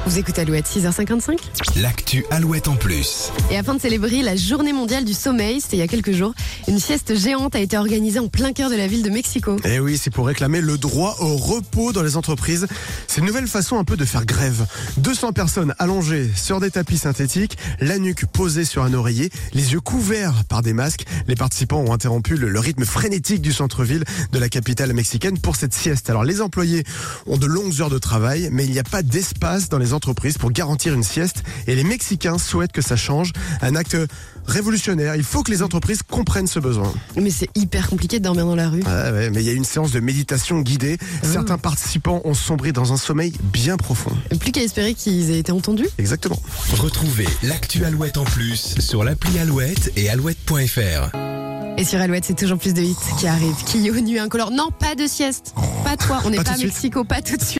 Vous écoutez Alouette, 6h55. L'actu Alouette en plus. Et afin de célébrer la journée mondiale du sommeil, c'était il y a quelques jours, une sieste géante a été organisée en plein cœur de la ville de Mexico. Et oui, c'est pour réclamer le droit au repos dans les entreprises. C'est une nouvelle façon un peu de faire grève. 200 personnes allongées sur des tapis synthétiques, la nuque posée sur un oreiller, les yeux couverts par des masques. Les participants ont interrompu le rythme frénétique du centre-ville de la capitale mexicaine pour cette sieste. Alors les employés ont de longues heures de travail, mais il n'y a pas d'espace dans les entreprises pour garantir une sieste. Et les Mexicains souhaitent que ça change. Un acte révolutionnaire. Il faut que les entreprises comprennent ce besoin. Mais c'est hyper compliqué de dormir dans la rue. Ouais, mais il y a une séance de méditation guidée. Certains participants ont sombré dans un sommeil bien profond. Plus qu'à espérer qu'ils aient été entendus. Exactement. Retrouvez l'actu Alouette en plus sur l'appli Alouette et alouette.fr. Et sur Alouette, c'est toujours plus de hits qui arrivent. Kyo, Nuit Incolore. Non, pas de sieste. Pas toi. On n'est Pas pas tout à de suite. Mexico. Pas tout de suite.